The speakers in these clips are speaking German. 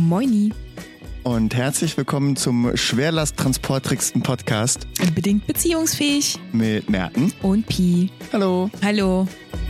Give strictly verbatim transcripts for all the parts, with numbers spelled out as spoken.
Moini. Und herzlich willkommen zum schwerlasttransportrigsten Podcast. Bedingt beziehungsfähig. Mit Merten. Und Pi. Hallo. Hallo.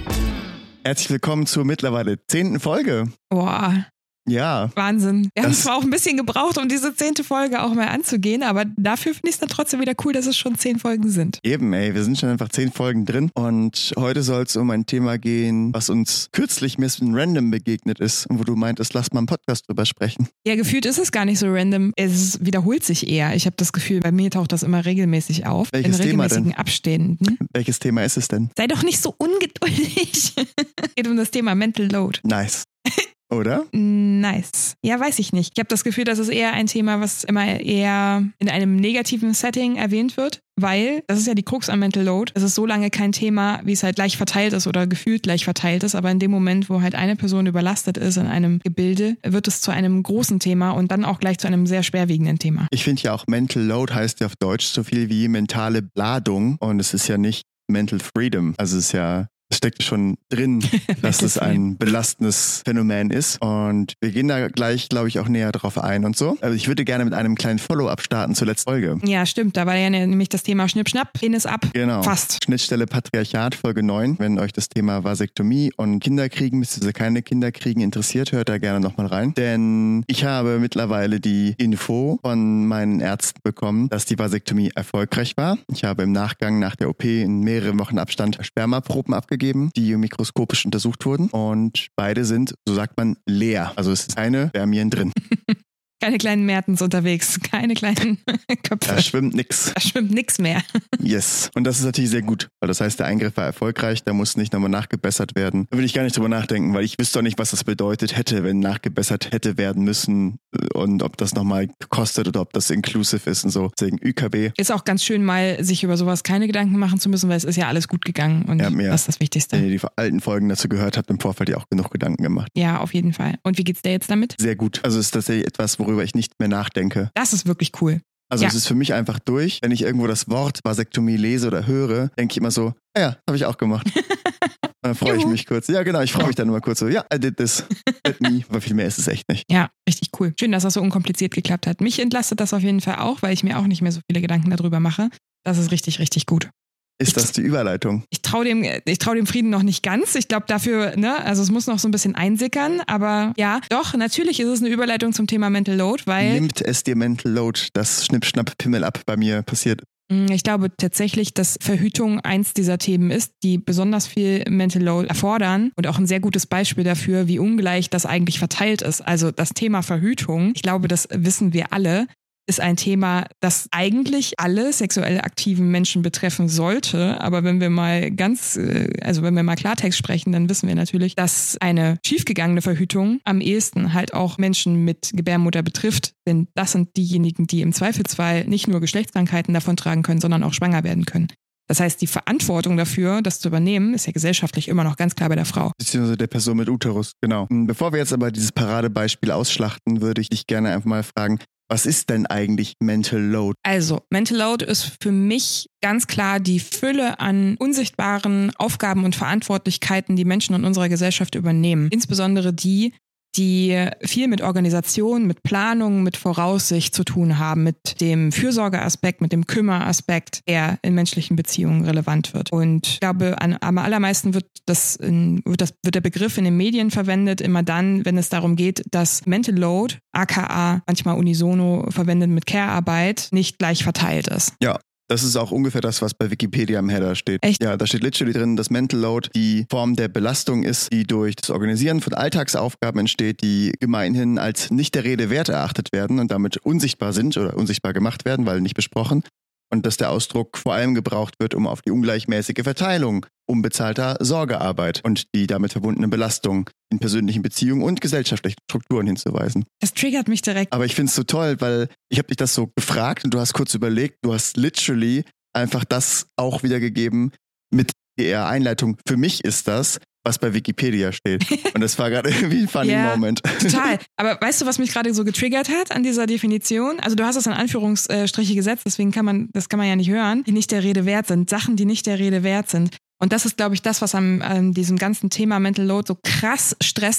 Herzlich willkommen zur mittlerweile zehnten Folge. Boah. Ja. Wahnsinn. Wir haben Das- zwar auch ein bisschen gebraucht, um diese zehnte Folge auch mal anzugehen, aber dafür finde ich es dann trotzdem wieder cool, dass es schon zehn Folgen sind. Eben, ey, wir sind schon einfach zehn Folgen drin. Und heute soll es um ein Thema gehen, was uns kürzlich ein bisschen random begegnet ist. Und wo du meintest, lass mal einen Podcast drüber sprechen. Ja, gefühlt ist es gar nicht so random. Es wiederholt sich eher. Ich habe das Gefühl, bei mir taucht das immer regelmäßig auf. Welches in Thema regelmäßigen denn? Abständen. Welches Thema ist es denn? Sei doch nicht so ungeduldig. Es geht um das Thema Mental Load. Nice. Oder? Nice. Ja, weiß ich nicht. Ich habe das Gefühl, das ist eher ein Thema, was immer eher in einem negativen Setting erwähnt wird, weil, das ist ja die Krux am Mental Load, es ist so lange kein Thema, wie es halt gleich verteilt ist oder gefühlt gleich verteilt ist, aber in dem Moment, wo halt eine Person überlastet ist in einem Gebilde, wird es zu einem großen Thema und dann auch gleich zu einem sehr schwerwiegenden Thema. Ich finde ja auch Mental Load heißt ja auf Deutsch so viel wie mentale Ladung. Und es ist ja nicht Mental Freedom. Also es ist ja... Es steckt schon drin, dass es ein belastendes Phänomen ist. Und wir gehen da gleich, glaube ich, auch näher drauf ein und so. Also ich würde gerne mit einem kleinen Follow-up starten zur letzten Folge. Ja, stimmt. Da war ja nämlich das Thema Schnipp-Schnapp, Penis ab. Genau. Fast. Schnittstelle Patriarchat, Folge neun. Wenn euch das Thema Vasektomie und Kinderkriegen, beziehungsweise keine Kinderkriegen interessiert, hört da gerne nochmal rein. Denn ich habe mittlerweile die Info von meinen Ärzten bekommen, dass die Vasektomie erfolgreich war. Ich habe im Nachgang nach der O P in mehreren Wochen Abstand Spermaproben abgegeben, die mikroskopisch untersucht wurden. Und beide sind, so sagt man, leer. Also es ist keine Spermien drin. Keine kleinen Mertens unterwegs, keine kleinen Köpfe. Da schwimmt nix. Da schwimmt nix mehr. Yes. Und das ist natürlich sehr gut, weil das heißt, der Eingriff war erfolgreich, da muss nicht nochmal nachgebessert werden. Da will ich gar nicht drüber nachdenken, weil ich wüsste doch nicht, was das bedeutet hätte, wenn nachgebessert hätte werden müssen und ob das nochmal kostet oder ob das inclusive ist und so. Deswegen Ü K B. Ist auch ganz schön, mal sich über sowas keine Gedanken machen zu müssen, weil es ist ja alles gut gegangen und Ja, mir. das ist das Wichtigste. Wenn ihr die alten Folgen dazu gehört habt, im Vorfeld ja auch genug Gedanken gemacht. Ja, auf jeden Fall. Und wie geht's dir jetzt damit? Sehr gut. Also es ist tatsächlich etwas, worüber ich nicht mehr nachdenke. Das ist wirklich cool. Also Ja. es ist für mich einfach durch. Wenn ich irgendwo das Wort Vasektomie lese oder höre, denke ich immer so, ah ja, habe ich auch gemacht. Dann freue ich Juhu. mich kurz. Ja, genau, ich freue mich dann immer kurz so, ja, I did this. Did me. Aber viel mehr ist es echt nicht. Ja, richtig cool. Schön, dass das so unkompliziert geklappt hat. Mich entlastet das auf jeden Fall auch, weil ich mir auch nicht mehr so viele Gedanken darüber mache. Das ist richtig, richtig gut. Ist das die Überleitung? Ich traue dem, ich trau dem Frieden noch nicht ganz. Ich glaube dafür, ne, also es muss noch so ein bisschen einsickern, aber ja, doch, natürlich ist es eine Überleitung zum Thema Mental Load, weil Nimmt es dir Mental Load, das Schnipp-Schnapp-Pimmel ab bei mir passiert? mh, ich glaube tatsächlich, dass Verhütung eins dieser Themen ist, die besonders viel Mental Load erfordern und auch ein sehr gutes Beispiel dafür, wie ungleich das eigentlich verteilt ist. Also das Thema Verhütung, ich glaube, das wissen wir alle, ist ein Thema, das eigentlich alle sexuell aktiven Menschen betreffen sollte. Aber wenn wir mal ganz, äh, also wenn wir mal Klartext sprechen, dann wissen wir natürlich, dass eine schiefgegangene Verhütung am ehesten halt auch Menschen mit Gebärmutter betrifft. Denn das sind diejenigen, die im Zweifelsfall nicht nur Geschlechtskrankheiten davontragen können, sondern auch schwanger werden können. Das heißt, die Verantwortung dafür, das zu übernehmen, ist ja gesellschaftlich immer noch ganz klar bei der Frau. Beziehungsweise der Person mit Uterus, genau. Bevor wir jetzt aber dieses Paradebeispiel ausschlachten, würde ich dich gerne einfach mal fragen, was ist denn eigentlich Mental Load? Also, Mental Load ist für mich ganz klar die Fülle an unsichtbaren Aufgaben und Verantwortlichkeiten, die Menschen in unserer Gesellschaft übernehmen. Insbesondere die, die viel mit Organisation, mit Planung, mit Voraussicht zu tun haben, mit dem Fürsorgeaspekt, mit dem Kümmeraspekt, der in menschlichen Beziehungen relevant wird. Und ich glaube, an, am allermeisten wird, das in, wird, das, wird der Begriff in den Medien verwendet, immer dann, wenn es darum geht, dass Mental Load, aka manchmal unisono verwendet mit Care-Arbeit, nicht gleich verteilt ist. Ja. Das ist auch ungefähr das, was bei Wikipedia im Header steht. Echt? Ja, da steht literally drin, dass Mental Load die Form der Belastung ist, die durch das Organisieren von Alltagsaufgaben entsteht, die gemeinhin als nicht der Rede wert erachtet werden und damit unsichtbar sind oder unsichtbar gemacht werden, weil nicht besprochen. Und dass der Ausdruck vor allem gebraucht wird, um auf die ungleichmäßige Verteilung unbezahlter Sorgearbeit und die damit verbundene Belastung in persönlichen Beziehungen und gesellschaftlichen Strukturen hinzuweisen. Das triggert mich direkt. Aber ich finde es so toll, weil ich habe dich das so gefragt und du hast kurz überlegt, du hast literally einfach das auch wiedergegeben mit der Einleitung. Für mich ist das, was bei Wikipedia steht. Und das war gerade irgendwie ein funny Ja, Moment. Total. Aber weißt du, was mich gerade so getriggert hat an dieser Definition? Also du hast das in Anführungsstriche gesetzt, deswegen kann man, das kann man ja nicht hören, die nicht der Rede wert sind. Sachen, die nicht der Rede wert sind. Und das ist, glaube ich, das, was an, an diesem ganzen Thema Mental Load so krass stresst,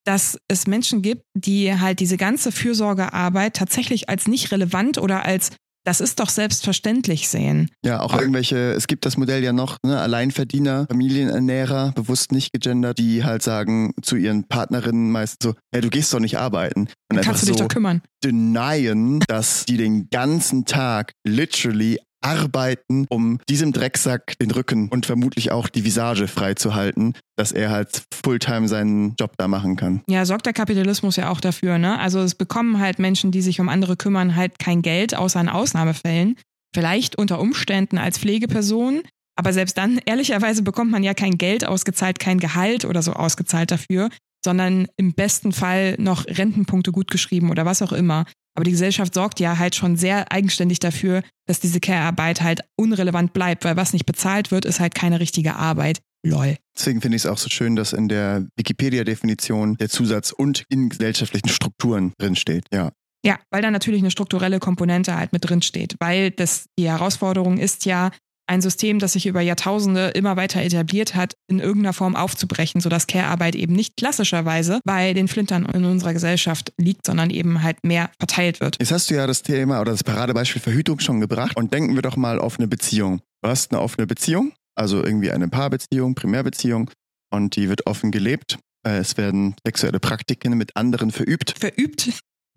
dass es Menschen gibt, die halt diese ganze Fürsorgearbeit tatsächlich als nicht relevant oder als das ist doch selbstverständlich sehen. Ja, auch irgendwelche, es gibt das Modell ja noch, ne, Alleinverdiener, Familienernährer, bewusst nicht gegendert, die halt sagen zu ihren Partnerinnen meistens so, hey, du gehst doch nicht arbeiten. Und Dann kannst du dich so doch kümmern. denyen, dass die den ganzen Tag literally arbeiten, um diesem Drecksack den Rücken und vermutlich auch die Visage freizuhalten, dass er halt Fulltime seinen Job da machen kann. Ja, sorgt der Kapitalismus ja auch dafür, ne? Also es bekommen halt Menschen, die sich um andere kümmern, halt kein Geld, außer in Ausnahmefällen. Vielleicht unter Umständen als Pflegeperson, aber selbst dann, ehrlicherweise, bekommt man ja kein Geld ausgezahlt, kein Gehalt oder so ausgezahlt dafür, sondern im besten Fall noch Rentenpunkte gutgeschrieben oder was auch immer. Aber die Gesellschaft sorgt ja halt schon sehr eigenständig dafür, dass diese Care-Arbeit halt unrelevant bleibt, weil was nicht bezahlt wird, ist halt keine richtige Arbeit. Lol. Deswegen finde ich es auch so schön, dass in der Wikipedia-Definition der Zusatz und in gesellschaftlichen Strukturen drinsteht, ja. Ja, weil da natürlich eine strukturelle Komponente halt mit drin steht, weil das die Herausforderung ist ja, ein System, das sich über Jahrtausende immer weiter etabliert hat, in irgendeiner Form aufzubrechen, sodass Care-Arbeit eben nicht klassischerweise bei den Flintern in unserer Gesellschaft liegt, sondern eben halt mehr verteilt wird. Jetzt hast du ja das Thema oder das Paradebeispiel Verhütung schon gebracht und denken wir doch mal auf eine Beziehung. Du hast eine offene Beziehung, also irgendwie eine Paarbeziehung, Primärbeziehung und die wird offen gelebt. Es werden sexuelle Praktiken mit anderen verübt. Verübt?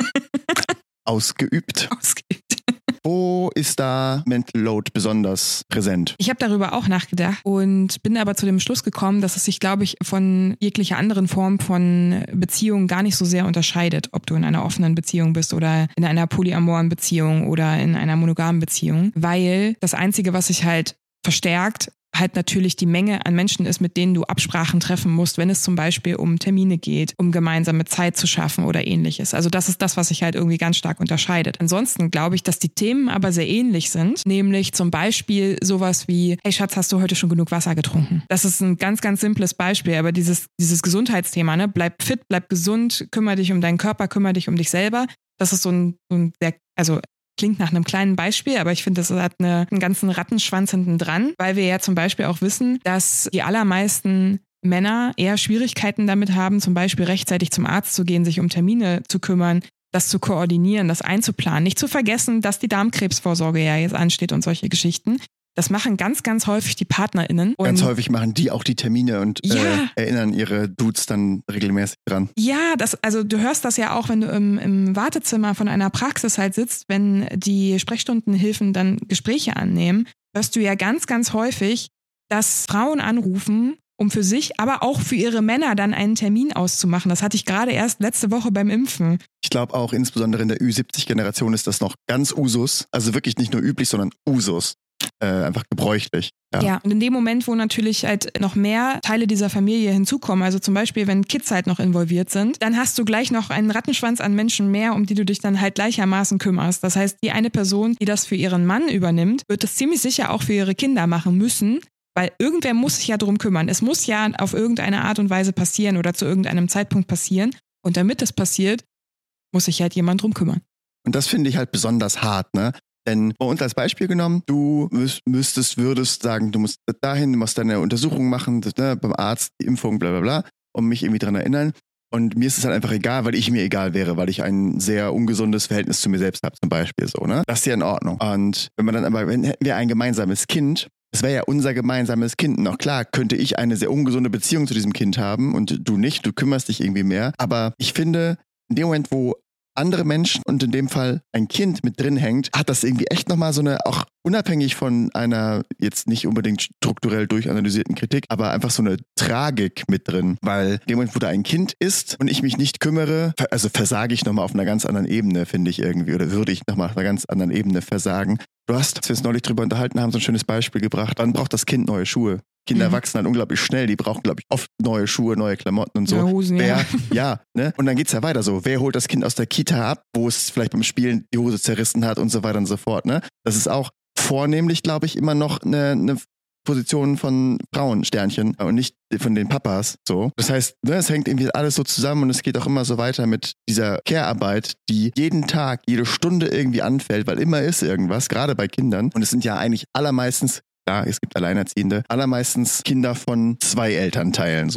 Ausgeübt. Ausgeübt. Wo ist da Mental Load besonders präsent? Ich habe darüber auch nachgedacht und bin aber zu dem Schluss gekommen, dass es sich, glaube ich, von jeglicher anderen Form von Beziehung gar nicht so sehr unterscheidet, ob du in einer offenen Beziehung bist oder in einer polyamoren Beziehung oder in einer monogamen Beziehung, weil das Einzige, was sich halt verstärkt, halt natürlich die Menge an Menschen ist, mit denen du Absprachen treffen musst, wenn es zum Beispiel um Termine geht, um gemeinsame Zeit zu schaffen oder ähnliches. Also das ist das, was sich halt irgendwie ganz stark unterscheidet. Ansonsten glaube ich, dass die Themen aber sehr ähnlich sind, nämlich zum Beispiel sowas wie, hey Schatz, hast du heute schon genug Wasser getrunken? Das ist ein ganz, ganz simples Beispiel, aber dieses, dieses Gesundheitsthema, ne, bleib fit, bleib gesund, kümmere dich um deinen Körper, kümmere dich um dich selber. Das ist so ein, so ein sehr, also klingt nach einem kleinen Beispiel, aber ich finde, das hat eine, einen ganzen Rattenschwanz hinten dran, weil wir ja zum Beispiel auch wissen, dass die allermeisten Männer eher Schwierigkeiten damit haben, zum Beispiel rechtzeitig zum Arzt zu gehen, sich um Termine zu kümmern, das zu koordinieren, das einzuplanen. Nicht zu vergessen, dass die Darmkrebsvorsorge ja jetzt ansteht und solche Geschichten. Das machen ganz, ganz häufig die PartnerInnen. Und ganz häufig machen die auch die Termine und ja. äh, erinnern ihre Dudes dann regelmäßig dran. Ja, das, also du hörst das ja auch, wenn du im, im Wartezimmer von einer Praxis halt sitzt, wenn die Sprechstundenhilfen dann Gespräche annehmen, hörst du ja ganz, ganz häufig, dass Frauen anrufen, um für sich, aber auch für ihre Männer dann einen Termin auszumachen. Das hatte ich gerade erst letzte Woche beim Impfen. Ich glaube auch insbesondere in der Ü siebzig-Generation ist das noch ganz Usus. Also wirklich nicht nur üblich, sondern Usus. Äh, einfach gebräuchlich. Ja. ja, und in dem Moment, wo natürlich halt noch mehr Teile dieser Familie hinzukommen, also zum Beispiel, wenn Kids halt noch involviert sind, dann hast du gleich noch einen Rattenschwanz an Menschen mehr, um die du dich dann halt gleichermaßen kümmerst. Das heißt, die eine Person, die das für ihren Mann übernimmt, wird das ziemlich sicher auch für ihre Kinder machen müssen, weil irgendwer muss sich ja drum kümmern. Es muss ja auf irgendeine Art und Weise passieren oder zu irgendeinem Zeitpunkt passieren. Und damit das passiert, muss sich halt jemand drum kümmern. Und das finde ich halt besonders hart, ne? Denn bei uns als Beispiel genommen, du müsstest, würdest sagen, du musst dahin, du musst deine Untersuchung machen, ne, beim Arzt, die Impfung, bla bla bla, und mich irgendwie dran erinnern. Und mir ist es halt einfach egal, weil ich mir egal wäre, weil ich ein sehr ungesundes Verhältnis zu mir selbst habe, zum Beispiel so, ne? Das ist ja in Ordnung. Und wenn man dann aber, wenn hätten wir ein gemeinsames Kind, das wäre ja unser gemeinsames Kind. Noch klar, könnte ich eine sehr ungesunde Beziehung zu diesem Kind haben und du nicht, du kümmerst dich irgendwie mehr. Aber ich finde, in dem Moment, wo andere Menschen und in dem Fall ein Kind mit drin hängt, hat das irgendwie echt nochmal so eine, auch unabhängig von einer jetzt nicht unbedingt strukturell durchanalysierten Kritik, aber einfach so eine Tragik mit drin. Weil in dem Moment, wo da ein Kind ist und ich mich nicht kümmere, also versage ich nochmal auf einer ganz anderen Ebene, finde ich irgendwie, oder würde ich nochmal auf einer ganz anderen Ebene versagen. Du hast, als wir uns neulich drüber unterhalten haben, so ein schönes Beispiel gebracht. Wann braucht das Kind neue Schuhe? Kinder mhm. wachsen halt unglaublich schnell, die brauchen, glaube ich, oft neue Schuhe, neue Klamotten und so. Ja, Hosen, Wer, ja. ja, ne? Und dann geht's ja weiter so. Wer holt das Kind aus der Kita ab, wo es vielleicht beim Spielen die Hose zerrissen hat und so weiter und so fort, ne? Das ist auch vornehmlich, glaube ich, immer noch eine, eine Position von Frauensternchen und nicht von den Papas, so. Das heißt, ne, es hängt irgendwie alles so zusammen und es geht auch immer so weiter mit dieser Care-Arbeit, die jeden Tag, jede Stunde irgendwie anfällt, weil immer ist irgendwas, gerade bei Kindern. Und es sind ja eigentlich allermeistens, ja, es gibt Alleinerziehende, allermeistens Kinder von zwei Elternteilen, so.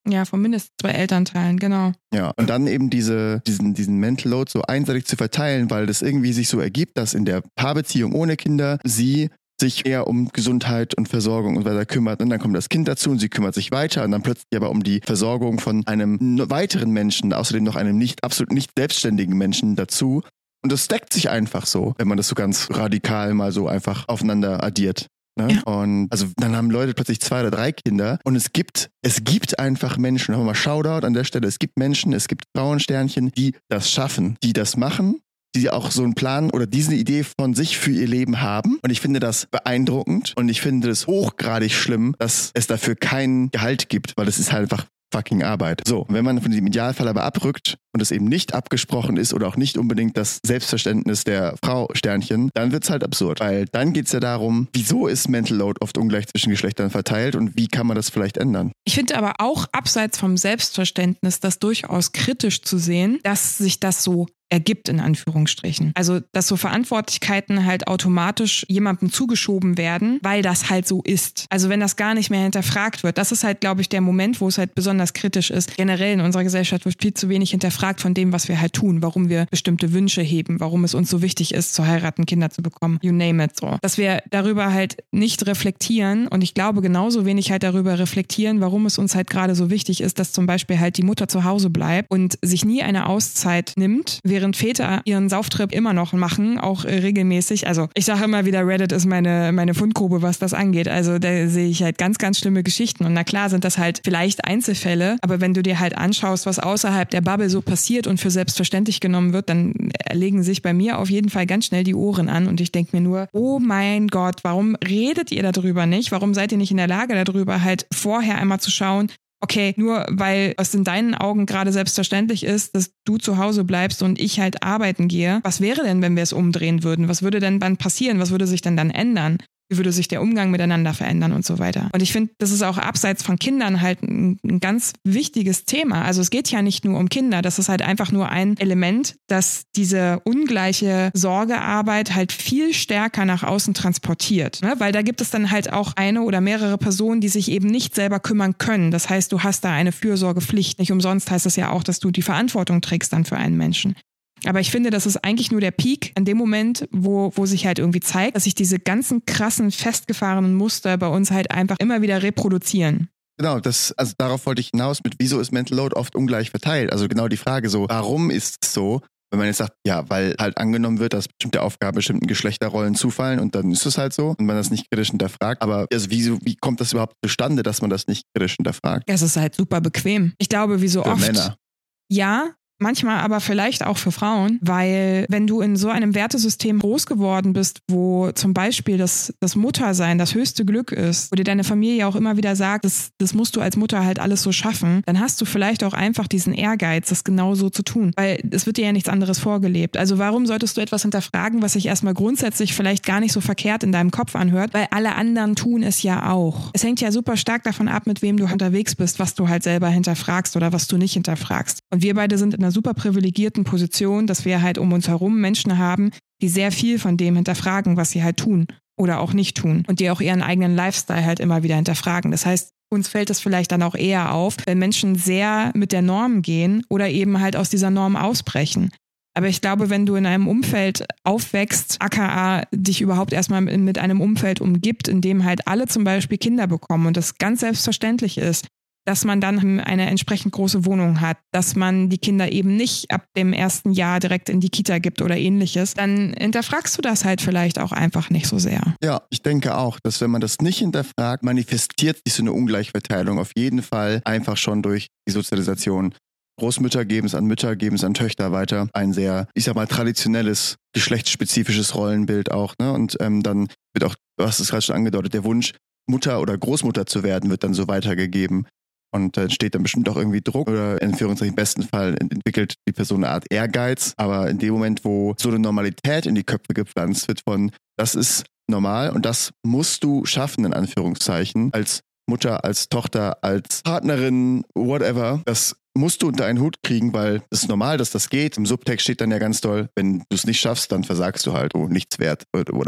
Ja, von mindestens zwei Elternteilen, genau. Ja, und dann eben diese, diesen, diesen Mental Load so einseitig zu verteilen, weil das irgendwie sich so ergibt, dass in der Paarbeziehung ohne Kinder sie sich eher um Gesundheit und Versorgung und so weiter kümmert. Und dann kommt das Kind dazu und sie kümmert sich weiter und dann plötzlich aber um die Versorgung von einem weiteren Menschen, außerdem noch einem nicht absolut nicht selbstständigen Menschen dazu. Und das stackt sich einfach so, wenn man das so ganz radikal mal so einfach aufeinander addiert. Ne? Ja. Und also dann haben Leute plötzlich zwei oder drei Kinder und es gibt, es gibt einfach Menschen, haben wir mal Shoutout an der Stelle, es gibt Menschen, es gibt Frauensternchen, die das schaffen, die das machen, die auch so einen Plan oder diese Idee von sich für ihr Leben haben. Und ich finde das beeindruckend und ich finde es hochgradig schlimm, dass es dafür kein Gehalt gibt, weil es ist halt einfach fucking Arbeit. So, wenn man von diesem Idealfall aber abrückt und es eben nicht abgesprochen ist oder auch nicht unbedingt das Selbstverständnis der Frau Sternchen, dann wird's halt absurd. Weil dann geht's ja darum, wieso ist Mental Load oft ungleich zwischen Geschlechtern verteilt und wie kann man das vielleicht ändern? Ich finde aber auch abseits vom Selbstverständnis das durchaus kritisch zu sehen, dass sich das so ergibt, in Anführungsstrichen. Also, dass so Verantwortlichkeiten halt automatisch jemandem zugeschoben werden, weil das halt so ist. Also, wenn das gar nicht mehr hinterfragt wird, das ist halt, glaube ich, der Moment, wo es halt besonders kritisch ist. Generell in unserer Gesellschaft wird viel zu wenig hinterfragt von dem, was wir halt tun, warum wir bestimmte Wünsche heben, warum es uns so wichtig ist, zu heiraten, Kinder zu bekommen, you name it, so. Dass wir darüber halt nicht reflektieren und ich glaube genauso wenig halt darüber reflektieren, warum es uns halt gerade so wichtig ist, dass zum Beispiel halt die Mutter zu Hause bleibt und sich nie eine Auszeit nimmt, während Väter ihren Sauftrip immer noch machen, auch äh, regelmäßig. Also ich sage immer wieder, Reddit ist meine, meine Fundgrube, was das angeht. Also da sehe ich halt ganz, ganz schlimme Geschichten. Und na klar sind das halt vielleicht Einzelfälle, aber wenn du dir halt anschaust, was außerhalb der Bubble so passiert und für selbstverständlich genommen wird, dann legen sich bei mir auf jeden Fall ganz schnell die Ohren an und ich denke mir nur, oh mein Gott, warum redet ihr darüber nicht? Warum seid ihr nicht in der Lage, darüber halt vorher einmal zu schauen, okay, nur weil es in deinen Augen gerade selbstverständlich ist, dass du zu Hause bleibst und ich halt arbeiten gehe, was wäre denn, wenn wir es umdrehen würden? Was würde denn dann passieren? Was würde sich denn dann ändern? Wie würde sich der Umgang miteinander verändern und so weiter? Und ich finde, das ist auch abseits von Kindern halt ein, ein ganz wichtiges Thema. Also es geht ja nicht nur um Kinder, das ist halt einfach nur ein Element, das diese ungleiche Sorgearbeit halt viel stärker nach außen transportiert. Ne? Weil da gibt es dann halt auch eine oder mehrere Personen, die sich eben nicht selber kümmern können. Das heißt, du hast da eine Fürsorgepflicht. Nicht umsonst heißt es ja auch, dass du die Verantwortung trägst dann für einen Menschen. Aber ich finde, das ist eigentlich nur der Peak an dem Moment, wo, wo sich halt irgendwie zeigt, dass sich diese ganzen krassen, festgefahrenen Muster bei uns halt einfach immer wieder reproduzieren. Genau, das, also darauf wollte ich hinaus mit, wieso ist Mental Load oft ungleich verteilt? Also genau die Frage so, warum ist es so? Wenn man jetzt sagt, ja, weil halt angenommen wird, dass bestimmte Aufgaben bestimmten Geschlechterrollen zufallen und dann ist es halt so und man das nicht kritisch hinterfragt. Aber also wieso, wie kommt das überhaupt zustande, dass man das nicht kritisch hinterfragt? Ja, es ist halt super bequem. Ich glaube, wie so Für oft. Männer. Ja, manchmal aber vielleicht auch für Frauen, weil wenn du in so einem Wertesystem groß geworden bist, wo zum Beispiel das, das Muttersein das höchste Glück ist, wo dir deine Familie auch immer wieder sagt, das, das musst du als Mutter halt alles so schaffen, dann hast du vielleicht auch einfach diesen Ehrgeiz, das genau so zu tun, weil es wird dir ja nichts anderes vorgelebt. Also warum solltest du etwas hinterfragen, was sich erstmal grundsätzlich vielleicht gar nicht so verkehrt in deinem Kopf anhört, weil alle anderen tun es ja auch. Es hängt ja super stark davon ab, mit wem du unterwegs bist, was du halt selber hinterfragst oder was du nicht hinterfragst. Und wir beide sind in einer super privilegierten Position, dass wir halt um uns herum Menschen haben, die sehr viel von dem hinterfragen, was sie halt tun oder auch nicht tun und die auch ihren eigenen Lifestyle halt immer wieder hinterfragen. Das heißt, uns fällt es vielleicht dann auch eher auf, wenn Menschen sehr mit der Norm gehen oder eben halt aus dieser Norm ausbrechen. Aber ich glaube, wenn du in einem Umfeld aufwächst, aka dich überhaupt erstmal mit einem Umfeld umgibt, in dem halt alle zum Beispiel Kinder bekommen und das ganz selbstverständlich ist, dass man dann eine entsprechend große Wohnung hat, dass man die Kinder eben nicht ab dem ersten Jahr direkt in die Kita gibt oder ähnliches, dann hinterfragst du das halt vielleicht auch einfach nicht so sehr. Ja, ich denke auch, dass wenn man das nicht hinterfragt, manifestiert sich so eine Ungleichverteilung auf jeden Fall einfach schon durch die Sozialisation. Großmütter geben es an Mütter, geben es an Töchter weiter. Ein sehr, ich sag mal, traditionelles, geschlechtsspezifisches Rollenbild auch. Ne? Und ähm, dann wird auch, du hast es gerade schon angedeutet, der Wunsch, Mutter oder Großmutter zu werden, wird dann so weitergegeben. Und da entsteht dann bestimmt auch irgendwie Druck oder in Anführungszeichen im besten Fall entwickelt die Person eine Art Ehrgeiz. Aber in dem Moment, wo so eine Normalität in die Köpfe gepflanzt wird von, das ist normal und das musst du schaffen, in Anführungszeichen, als Mutter, als Tochter, als Partnerin, whatever, das musst du unter einen Hut kriegen, weil es ist normal, dass das geht. Im Subtext steht dann ja ganz doll, wenn du es nicht schaffst, dann versagst du halt, oh, nichts wert, whatever.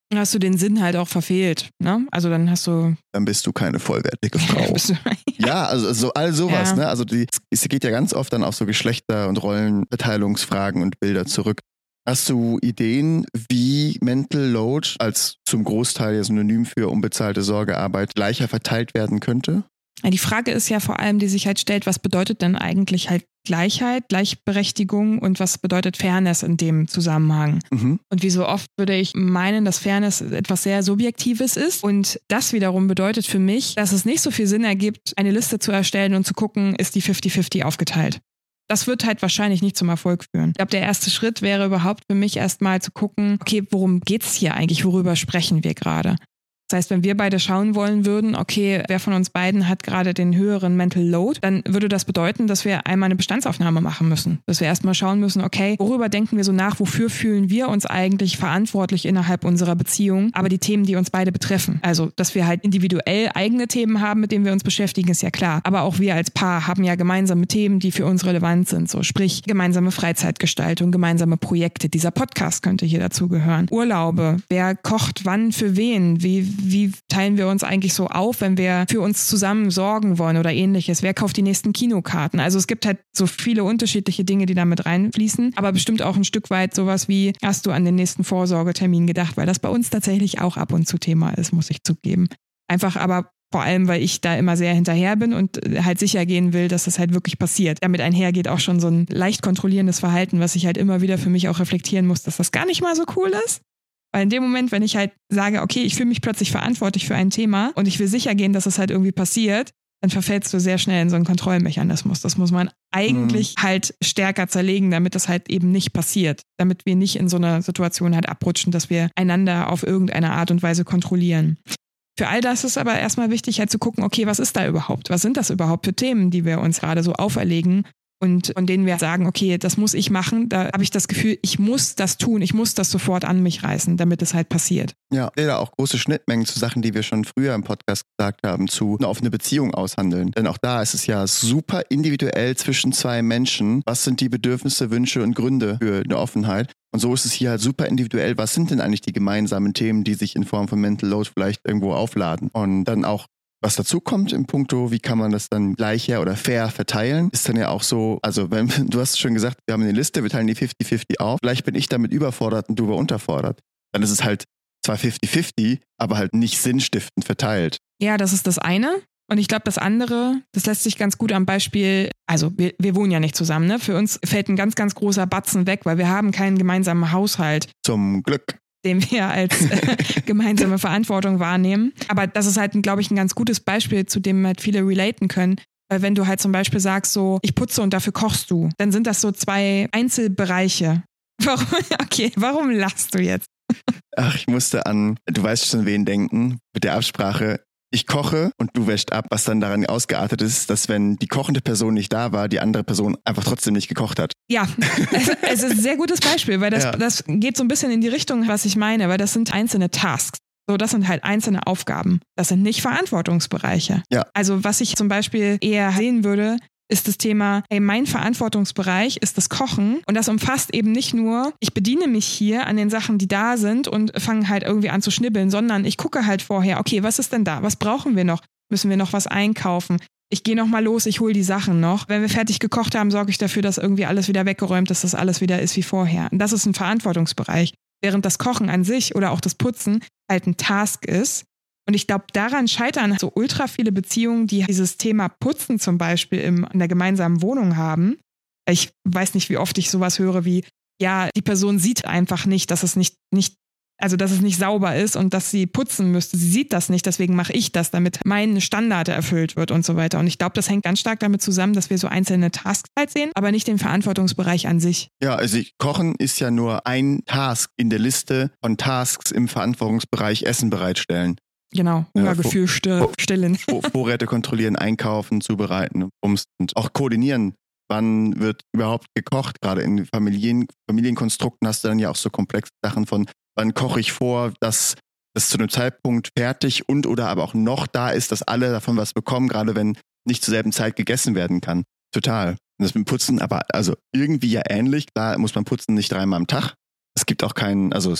Dann hast du den Sinn halt auch verfehlt, ne? Also dann hast du... Dann bist du keine vollwertige Frau. bist du, ja. ja, also so, all sowas, ja. ne? Also die, es geht ja ganz oft dann auf so Geschlechter- und Rollenverteilungsfragen und Bilder zurück. Hast du Ideen, wie Mental Load als zum Großteil ja Synonym für unbezahlte Sorgearbeit gleicher verteilt werden könnte? Ja, die Frage ist ja vor allem, die sich halt stellt, was bedeutet denn eigentlich halt Gleichheit, Gleichberechtigung und was bedeutet Fairness in dem Zusammenhang? Mhm. Und wie so oft würde ich meinen, dass Fairness etwas sehr Subjektives ist und das wiederum bedeutet für mich, dass es nicht so viel Sinn ergibt, eine Liste zu erstellen und zu gucken, ist die fünfzig fünfzig aufgeteilt. Das wird halt wahrscheinlich nicht zum Erfolg führen. Ich glaube, der erste Schritt wäre überhaupt für mich erstmal zu gucken, okay, worum geht's hier eigentlich, worüber sprechen wir gerade? Das heißt, wenn wir beide schauen wollen würden, okay, wer von uns beiden hat gerade den höheren Mental Load, dann würde das bedeuten, dass wir einmal eine Bestandsaufnahme machen müssen. Dass wir erstmal schauen müssen, okay, worüber denken wir so nach, wofür fühlen wir uns eigentlich verantwortlich innerhalb unserer Beziehung, aber die Themen, die uns beide betreffen. Also, dass wir halt individuell eigene Themen haben, mit denen wir uns beschäftigen, ist ja klar. Aber auch wir als Paar haben ja gemeinsame Themen, die für uns relevant sind. So, sprich, gemeinsame Freizeitgestaltung, gemeinsame Projekte. Dieser Podcast könnte hier dazugehören. Urlaube, wer kocht wann für wen, wie Wie teilen wir uns eigentlich so auf, wenn wir für uns zusammen sorgen wollen oder ähnliches? Wer kauft die nächsten Kinokarten? Also es gibt halt so viele unterschiedliche Dinge, die da mit reinfließen, aber bestimmt auch ein Stück weit sowas wie, hast du an den nächsten Vorsorgetermin gedacht? Weil das bei uns tatsächlich auch ab und zu Thema ist, muss ich zugeben. Einfach aber vor allem, weil ich da immer sehr hinterher bin und halt sicher gehen will, dass das halt wirklich passiert. Damit einhergeht auch schon so ein leicht kontrollierendes Verhalten, was ich halt immer wieder für mich auch reflektieren muss, dass das gar nicht mal so cool ist. Weil in dem Moment, wenn ich halt sage, okay, ich fühle mich plötzlich verantwortlich für ein Thema und ich will sicher gehen, dass es halt irgendwie passiert, dann verfällst du sehr schnell in so einen Kontrollmechanismus. Das muss man eigentlich mhm. halt stärker zerlegen, damit das halt eben nicht passiert. Damit wir nicht in so einer Situation halt abrutschen, dass wir einander auf irgendeine Art und Weise kontrollieren. Für all das ist aber erstmal wichtig halt zu gucken, okay, was ist da überhaupt? Was sind das überhaupt für Themen, die wir uns gerade so auferlegen? Und von denen wir sagen, okay, das muss ich machen, da habe ich das Gefühl, ich muss das tun, ich muss das sofort an mich reißen, damit es halt passiert. Ja, da auch große Schnittmengen zu Sachen, die wir schon früher im Podcast gesagt haben, zu eine offene Beziehung aushandeln. Denn auch da ist es ja super individuell zwischen zwei Menschen. Was sind die Bedürfnisse, Wünsche und Gründe für eine Offenheit? Und so ist es hier halt super individuell. Was sind denn eigentlich die gemeinsamen Themen, die sich in Form von Mental Load vielleicht irgendwo aufladen? Und dann auch was dazu kommt im Punkto, wie kann man das dann gleicher oder fair verteilen, ist dann ja auch so, also wenn du hast schon gesagt, wir haben eine Liste, wir teilen die fünfzig fünfzig auf, vielleicht bin ich damit überfordert und du war unterfordert. Dann ist es halt zwar fünfzig fünfzig, aber halt nicht sinnstiftend verteilt. Ja, das ist das eine. Und ich glaube, das andere, das lässt sich ganz gut am Beispiel, also wir, wir wohnen ja nicht zusammen, ne? Für uns fällt ein ganz, ganz großer Batzen weg, weil wir haben keinen gemeinsamen Haushalt. Zum Glück. Den wir als äh, gemeinsame Verantwortung wahrnehmen. Aber das ist halt, glaube ich, ein ganz gutes Beispiel, zu dem halt viele relaten können. Weil wenn du halt zum Beispiel sagst, so, ich putze und dafür kochst du, dann sind das so zwei Einzelbereiche. Warum? Okay, warum lachst du jetzt? Ach, ich musste an, du weißt schon, wen denken, mit der Absprache, ich koche und du wäschst ab, was dann daran ausgeartet ist, dass wenn die kochende Person nicht da war, die andere Person einfach trotzdem nicht gekocht hat. Ja, es, es ist ein sehr gutes Beispiel, weil das, ja. das geht so ein bisschen in die Richtung, was ich meine, weil das sind einzelne Tasks. So, das sind halt einzelne Aufgaben. Das sind nicht Verantwortungsbereiche. Ja. Also was ich zum Beispiel eher sehen würde, ist das Thema, hey, mein Verantwortungsbereich ist das Kochen und das umfasst eben nicht nur, ich bediene mich hier an den Sachen, die da sind und fange halt irgendwie an zu schnibbeln, sondern ich gucke halt vorher, okay, was ist denn da? Was brauchen wir noch? Müssen wir noch was einkaufen? Ich gehe noch mal los, ich hole die Sachen noch. Wenn wir fertig gekocht haben, sorge ich dafür, dass irgendwie alles wieder weggeräumt ist, dass alles wieder ist wie vorher. Und das ist ein Verantwortungsbereich, während das Kochen an sich oder auch das Putzen halt ein Task ist. Und ich glaube, daran scheitern so ultra viele Beziehungen, die dieses Thema Putzen zum Beispiel im, in der gemeinsamen Wohnung haben. Ich weiß nicht, wie oft ich sowas höre wie, ja, die Person sieht einfach nicht, dass es nicht, nicht, also dass es nicht sauber ist und dass sie putzen müsste. Sie sieht das nicht, deswegen mache ich das, damit mein Standard erfüllt wird und so weiter. Und ich glaube, das hängt ganz stark damit zusammen, dass wir so einzelne Tasks halt sehen, aber nicht den Verantwortungsbereich an sich. Ja, also Kochen ist ja nur ein Task in der Liste von Tasks im Verantwortungsbereich Essen bereitstellen. Genau, Hungergefühl ja, stillen. Vorräte kontrollieren, einkaufen, zubereiten und auch koordinieren. Wann wird überhaupt gekocht? Gerade in Familien, Familienkonstrukten hast du dann ja auch so komplexe Sachen von, wann koche ich vor, dass das zu einem Zeitpunkt fertig und oder aber auch noch da ist, dass alle davon was bekommen, gerade wenn nicht zur selben Zeit gegessen werden kann. Total. Und das mit dem Putzen, aber also irgendwie ja ähnlich. Klar muss man putzen nicht dreimal am Tag. Es gibt auch keinen, also es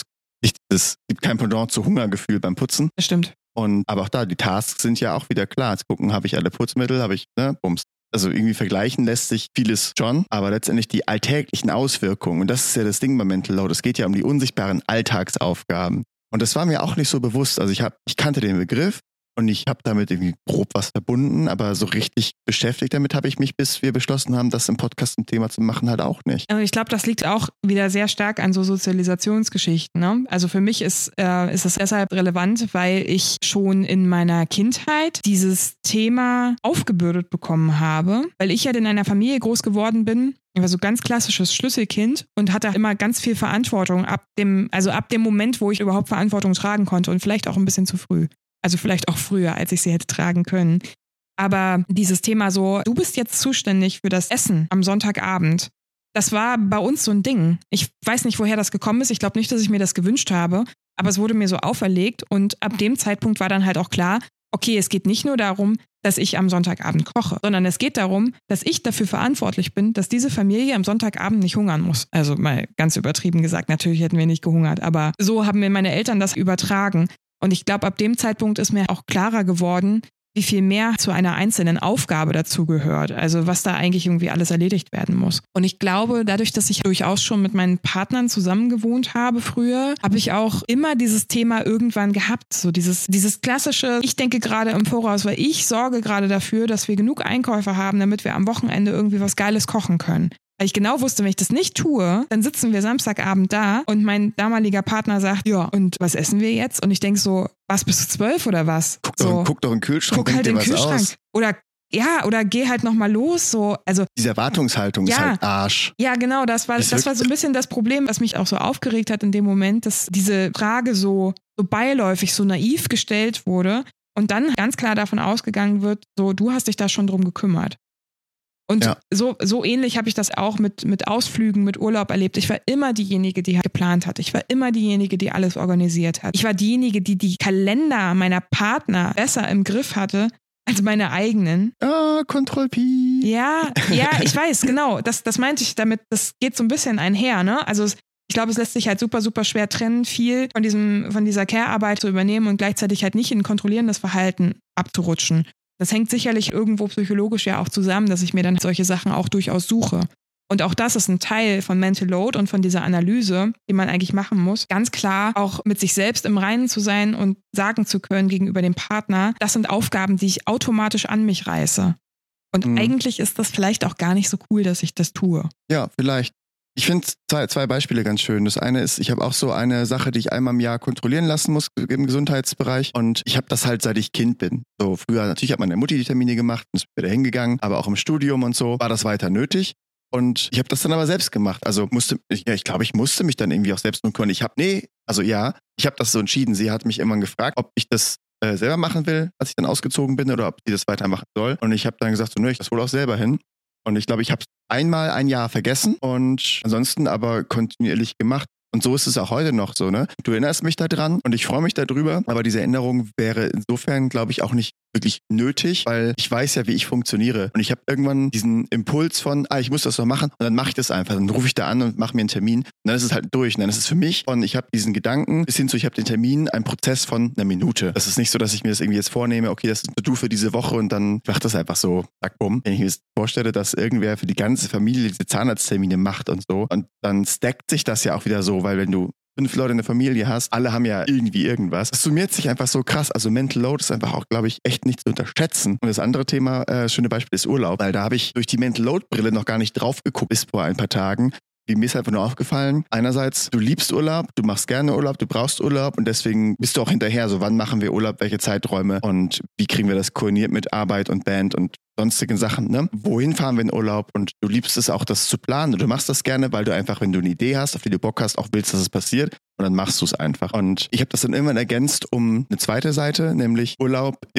nicht das gibt kein Pendant zu Hungergefühl beim Putzen. Das stimmt. Und aber auch da, die Tasks sind ja auch wieder klar. Jetzt gucken, habe ich alle Putzmittel, habe ich, ne, Bums. Also irgendwie vergleichen lässt sich vieles schon, aber letztendlich die alltäglichen Auswirkungen, und das ist ja das Ding bei Mental Load, es geht ja um die unsichtbaren Alltagsaufgaben. Und das war mir auch nicht so bewusst. Also ich hab, ich kannte den Begriff und ich habe damit irgendwie grob was verbunden, aber so richtig beschäftigt damit habe ich mich, bis wir beschlossen haben, das im Podcast ein Thema zu machen, halt auch nicht. Aber ich glaube, das liegt auch wieder sehr stark an so Sozialisationsgeschichten. Ne? Also für mich ist, äh, ist es deshalb relevant, weil ich schon in meiner Kindheit dieses Thema aufgebürdet bekommen habe, weil ich ja in einer Familie groß geworden bin. Ich war so ganz klassisches Schlüsselkind und hatte immer ganz viel Verantwortung ab dem, also ab dem Moment, wo ich überhaupt Verantwortung tragen konnte und vielleicht auch ein bisschen zu früh. Also vielleicht auch früher, als ich sie hätte tragen können. Aber dieses Thema so, du bist jetzt zuständig für das Essen am Sonntagabend. Das war bei uns so ein Ding. Ich weiß nicht, woher das gekommen ist. Ich glaube nicht, dass ich mir das gewünscht habe. Aber es wurde mir so auferlegt. Und ab dem Zeitpunkt war dann halt auch klar, okay, es geht nicht nur darum, dass ich am Sonntagabend koche, sondern es geht darum, dass ich dafür verantwortlich bin, dass diese Familie am Sonntagabend nicht hungern muss. Also mal ganz übertrieben gesagt, natürlich hätten wir nicht gehungert. Aber so haben mir meine Eltern das übertragen. Und ich glaube, ab dem Zeitpunkt ist mir auch klarer geworden, wie viel mehr zu einer einzelnen Aufgabe dazugehört. Also was da eigentlich irgendwie alles erledigt werden muss. Und ich glaube, dadurch, dass ich durchaus schon mit meinen Partnern zusammen gewohnt habe früher, habe ich auch immer dieses Thema irgendwann gehabt. So dieses, dieses klassische, ich denke gerade im Voraus, weil ich sorge gerade dafür, dass wir genug Einkäufe haben, damit wir am Wochenende irgendwie was Geiles kochen können. Weil ich genau wusste, wenn ich das nicht tue, dann sitzen wir Samstagabend da und mein damaliger Partner sagt, ja, und was essen wir jetzt? Und ich denke so, was, bis zu zwölf oder was? Guck, so, doch, guck doch in den Kühlschrank, guck halt in den Kühlschrank. Aus. Oder ja, oder geh halt nochmal los. So. Also, diese Erwartungshaltung ja, ist halt Arsch. Ja, genau, das war, das war so ein bisschen das Problem, was mich auch so aufgeregt hat in dem Moment, dass diese Frage so, so beiläufig, so naiv gestellt wurde und dann ganz klar davon ausgegangen wird, so, du hast dich da schon drum gekümmert. Und ja. so, so ähnlich habe ich das auch mit, mit Ausflügen, mit Urlaub erlebt. Ich war immer diejenige, die geplant hat. Ich war immer diejenige, die alles organisiert hat. Ich war diejenige, die die Kalender meiner Partner besser im Griff hatte als meine eigenen. Ah, Kontroll-Pi. Ja, ja, ich weiß, genau. Das, das meinte ich damit, das geht so ein bisschen einher, ne? Also es, ich glaube, es lässt sich halt super, super schwer trennen, viel von diesem, von dieser Care-Arbeit zu übernehmen und gleichzeitig halt nicht in kontrollierendes Verhalten abzurutschen. Das hängt sicherlich irgendwo psychologisch ja auch zusammen, dass ich mir dann solche Sachen auch durchaus suche. Und auch das ist ein Teil von Mental Load und von dieser Analyse, die man eigentlich machen muss. Ganz klar auch mit sich selbst im Reinen zu sein und sagen zu können gegenüber dem Partner, das sind Aufgaben, die ich automatisch an mich reiße. Und mhm. eigentlich ist das vielleicht auch gar nicht so cool, dass ich das tue. Ja, vielleicht. Ich finde zwei, zwei Beispiele ganz schön. Das eine ist, ich habe auch so eine Sache, die ich einmal im Jahr kontrollieren lassen muss im Gesundheitsbereich. Und ich habe das halt, seit ich Kind bin. So früher, natürlich hat meine Mutti die Termine gemacht und ist wieder hingegangen, aber auch im Studium und so war das weiter nötig. Und ich habe das dann aber selbst gemacht. Also musste, ja, ich glaube, ich musste mich dann irgendwie auch selbst drum kümmern. Ich habe, nee, also ja, ich habe das so entschieden. Sie hat mich irgendwann gefragt, ob ich das äh, selber machen will, als ich dann ausgezogen bin, oder ob sie das weitermachen soll. Und ich habe dann gesagt, so, nö, ich das wohl auch selber hin. Und ich glaube, ich habe es einmal ein Jahr vergessen und ansonsten aber kontinuierlich gemacht. Und so ist es auch heute noch so, ne? Du erinnerst mich da dran und ich freue mich darüber, aber diese Erinnerung wäre insofern, glaube ich, auch nicht wirklich nötig, weil ich weiß ja, wie ich funktioniere. Und ich habe irgendwann diesen Impuls von, ah, ich muss das noch machen und dann mache ich das einfach. Dann rufe ich da an und mache mir einen Termin und dann ist es halt durch. Und dann ist es für mich und ich habe diesen Gedanken bis hin zu, ich habe den Termin, ein Prozess von einer Minute. Das ist nicht so, dass ich mir das irgendwie jetzt vornehme, okay, das ist du für diese Woche und dann macht das einfach so, zack, bumm. Wenn ich mir das vorstelle, dass irgendwer für die ganze Familie diese Zahnarzttermine macht und so und dann stackt sich das ja auch wieder so, weil wenn du fünf Leute in der Familie hast, alle haben ja irgendwie irgendwas. Das summiert sich einfach so krass. Also Mental Load ist einfach auch, glaube ich, echt nicht zu unterschätzen. Und das andere Thema, äh, schöne Beispiel ist Urlaub, weil da habe ich durch die Mental Load Brille noch gar nicht drauf geguckt bis vor ein paar Tagen. Wie mir ist einfach nur aufgefallen, einerseits, du liebst Urlaub, du machst gerne Urlaub, du brauchst Urlaub und deswegen bist du auch hinterher, so wann machen wir Urlaub, welche Zeiträume und wie kriegen wir das koordiniert mit Arbeit und Band und sonstigen Sachen, ne? Wohin fahren wir in Urlaub und du liebst es auch, das zu planen und du machst das gerne, weil du einfach, wenn du eine Idee hast, auf die du Bock hast, auch willst, dass es passiert und dann machst du es einfach. Und ich habe das dann irgendwann ergänzt um eine zweite Seite, nämlich Urlaub ist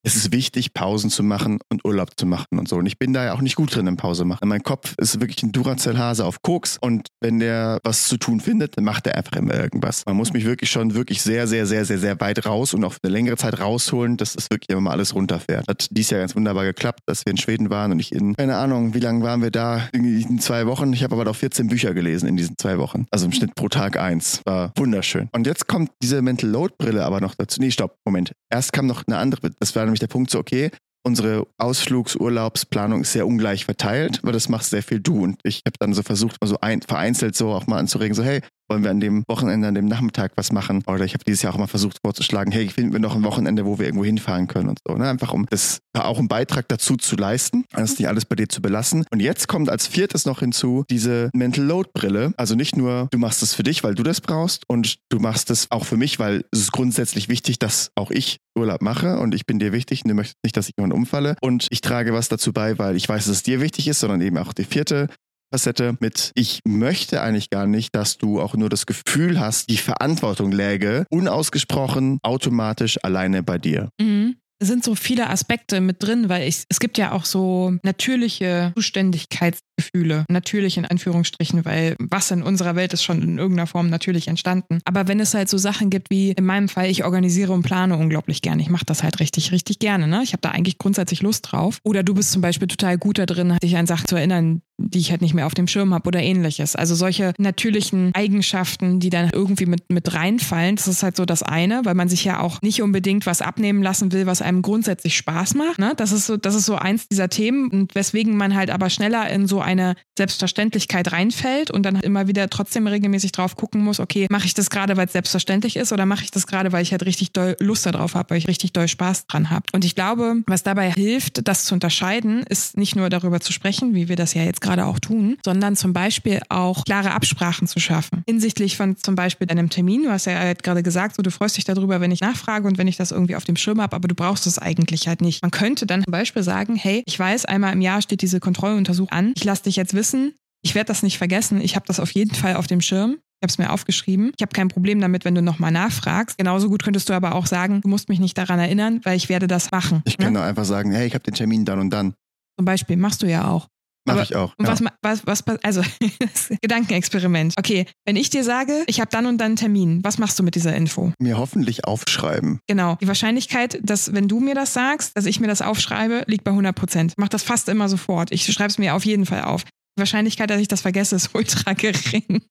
es ist wichtig, Pausen zu machen und Urlaub zu machen und so. Und ich bin da ja auch nicht gut drin im Pause machen. Mein Kopf ist wirklich ein Duracell-Hase auf Koks und wenn der was zu tun findet, dann macht er einfach immer irgendwas. Man muss mich wirklich schon wirklich sehr, sehr, sehr, sehr, sehr weit raus und auch für eine längere Zeit rausholen, dass es wirklich immer mal alles runterfährt. Hat dieses Jahr ganz wunderbar geklappt, dass wir in Schweden waren und ich in, keine Ahnung, wie lange waren wir da? In zwei Wochen. Ich habe aber auch vierzehn Bücher gelesen in diesen zwei Wochen. Also im Schnitt pro Tag eins. War wunderschön. Und jetzt kommt diese Mental Load Brille aber noch dazu. Nee, stopp, Moment. Erst kam noch eine andere. Das war nämlich der Punkt so, okay, unsere Ausflugs-, Urlaubsplanung ist sehr ungleich verteilt, weil das machst sehr viel du. Und ich habe dann so versucht, mal so ein, vereinzelt so auch mal anzuregen, so hey, wollen wir an dem Wochenende, an dem Nachmittag was machen? Oder ich habe dieses Jahr auch mal versucht vorzuschlagen, hey, finden wir noch ein Wochenende, wo wir irgendwo hinfahren können und so. Ne? Einfach um das auch einen Beitrag dazu zu leisten, das nicht alles bei dir zu belassen. Und jetzt kommt als viertes noch hinzu diese Mental Load Brille. Also nicht nur, du machst es für dich, weil du das brauchst und du machst es auch für mich, weil es ist grundsätzlich wichtig, dass auch ich Urlaub mache und ich bin dir wichtig und du möchtest nicht, dass ich jemand umfalle. Und ich trage was dazu bei, weil ich weiß, dass es dir wichtig ist, sondern eben auch die vierte Facette mit, ich möchte eigentlich gar nicht, dass du auch nur das Gefühl hast, die Verantwortung läge unausgesprochen automatisch alleine bei dir. Mhm. Es sind so viele Aspekte mit drin, weil ich, es gibt ja auch so natürliche Zuständigkeitsgefühle, natürlich in Anführungsstrichen, weil was in unserer Welt ist schon in irgendeiner Form natürlich entstanden. Aber wenn es halt so Sachen gibt wie in meinem Fall, ich organisiere und plane unglaublich gerne. Ich mache das halt richtig, richtig gerne. Ne? Ich habe da eigentlich grundsätzlich Lust drauf. Oder du bist zum Beispiel total gut da drin, dich an Sachen zu erinnern, die ich halt nicht mehr auf dem Schirm habe oder ähnliches. Also solche natürlichen Eigenschaften, die dann irgendwie mit, mit reinfallen, das ist halt so das eine, weil man sich ja auch nicht unbedingt was abnehmen lassen will, was einem grundsätzlich Spaß macht. Ne? Das ist so, das ist so eins dieser Themen und weswegen man halt aber schneller in so eine Selbstverständlichkeit reinfällt und dann immer wieder trotzdem regelmäßig drauf gucken muss, okay, mache ich das gerade, weil es selbstverständlich ist oder mache ich das gerade, weil ich halt richtig doll Lust darauf habe, weil ich richtig doll Spaß dran habe. Und ich glaube, was dabei hilft, das zu unterscheiden, ist nicht nur darüber zu sprechen, wie wir das ja jetzt gerade gerade auch tun, sondern zum Beispiel auch klare Absprachen zu schaffen. Hinsichtlich von zum Beispiel deinem Termin. Du hast ja halt gerade gesagt, so, du freust dich darüber, wenn ich nachfrage und wenn ich das irgendwie auf dem Schirm habe, aber du brauchst es eigentlich halt nicht. Man könnte dann zum Beispiel sagen, hey, ich weiß, einmal im Jahr steht diese Kontrolluntersuchung an. Ich lasse dich jetzt wissen, ich werde das nicht vergessen. Ich habe das auf jeden Fall auf dem Schirm. Ich habe es mir aufgeschrieben. Ich habe kein Problem damit, wenn du nochmal nachfragst. Genauso gut könntest du aber auch sagen, du musst mich nicht daran erinnern, weil ich werde das machen. Ich kann ne? doch einfach sagen, hey, ich habe den Termin dann und dann. Zum Beispiel, machst du ja auch. Mache ich auch. Und ja. was, was, was, also, Gedankenexperiment. Okay, wenn ich dir sage, ich habe dann und dann einen Termin, was machst du mit dieser Info? Mir hoffentlich aufschreiben. Genau. Die Wahrscheinlichkeit, dass, wenn du mir das sagst, dass ich mir das aufschreibe, liegt bei hundert Prozent. Ich mache das fast immer sofort. Ich schreibe es mir auf jeden Fall auf. Die Wahrscheinlichkeit, dass ich das vergesse, ist ultra gering.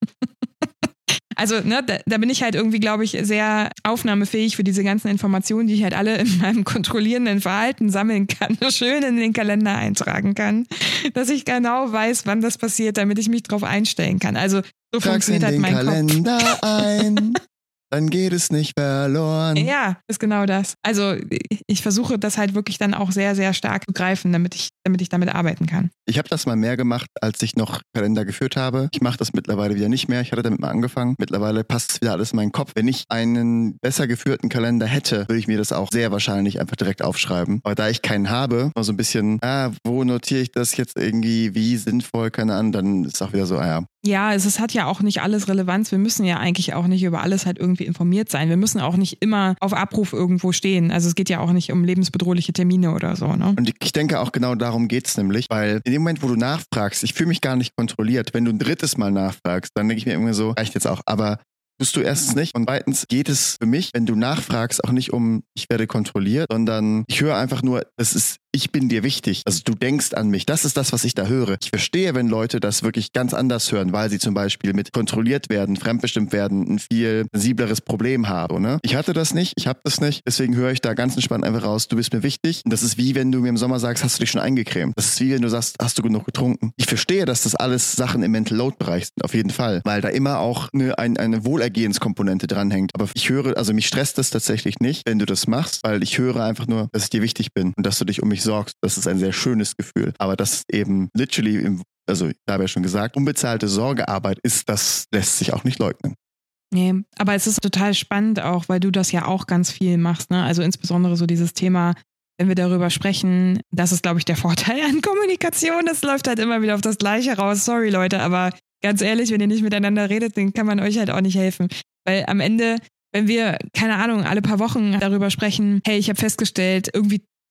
Also, ne, da, da bin ich halt irgendwie, glaube ich, sehr aufnahmefähig für diese ganzen Informationen, die ich halt alle in meinem kontrollierenden Verhalten sammeln kann, schön in den Kalender eintragen kann, dass ich genau weiß, wann das passiert, damit ich mich drauf einstellen kann. Also, so Trag's funktioniert halt mein Kalender Kopf. ein. Dann geht es nicht verloren. Ja, ist genau das. Also ich versuche das halt wirklich dann auch sehr, sehr stark zu greifen, damit ich, damit ich damit arbeiten kann. Ich habe das mal mehr gemacht, als ich noch Kalender geführt habe. Ich mache das mittlerweile wieder nicht mehr. Ich hatte damit mal angefangen. Mittlerweile passt es wieder alles in meinen Kopf. Wenn ich einen besser geführten Kalender hätte, würde ich mir das auch sehr wahrscheinlich einfach direkt aufschreiben. Aber da ich keinen habe, mal so ein bisschen, ah, wo notiere ich das jetzt irgendwie, wie sinnvoll, keine Ahnung, dann ist auch wieder so, ah ja. Ja, es, es hat ja auch nicht alles Relevanz. Wir müssen ja eigentlich auch nicht über alles halt irgendwie informiert sein. Wir müssen auch nicht immer auf Abruf irgendwo stehen. Also es geht ja auch nicht um lebensbedrohliche Termine oder so. Ne? Und ich denke auch genau darum geht es nämlich, weil in dem Moment, wo du nachfragst, ich fühle mich gar nicht kontrolliert. Wenn du ein drittes Mal nachfragst, dann denke ich mir irgendwie so, reicht jetzt auch. Aber tust du erstens nicht. Und zweitens geht es für mich, wenn du nachfragst, auch nicht um, ich werde kontrolliert, sondern ich höre einfach nur, das ist, ich bin dir wichtig. Also du denkst an mich. Das ist das, was ich da höre. Ich verstehe, wenn Leute das wirklich ganz anders hören, weil sie zum Beispiel mit kontrolliert werden, fremdbestimmt werden, ein viel sensibleres Problem haben. Ne? Ich hatte das nicht, ich habe das nicht. Deswegen höre ich da ganz entspannt einfach raus, du bist mir wichtig. Und das ist wie, wenn du mir im Sommer sagst, hast du dich schon eingecremt. Das ist wie, wenn du sagst, hast du genug getrunken. Ich verstehe, dass das alles Sachen im Mental Load-Bereich sind, auf jeden Fall. Weil da immer auch eine, ein, eine Wohlergehenskomponente dranhängt. Aber ich höre, also mich stresst das tatsächlich nicht, wenn du das machst, weil ich höre einfach nur, dass ich dir wichtig bin und dass du dich um mich sorgst. Das ist ein sehr schönes Gefühl. Aber das ist eben literally, im, also ich habe ja schon gesagt, unbezahlte Sorgearbeit ist, das lässt sich auch nicht leugnen. Nee, aber es ist total spannend auch, weil du das ja auch ganz viel machst, ne? Also insbesondere so dieses Thema, wenn wir darüber sprechen, das ist, glaube ich, der Vorteil an Kommunikation. Das läuft halt immer wieder auf das Gleiche raus. Sorry, Leute, aber ganz ehrlich, wenn ihr nicht miteinander redet, dann kann man euch halt auch nicht helfen. Weil am Ende, wenn wir, keine Ahnung, alle paar Wochen darüber sprechen, hey, ich habe festgestellt, irgendwie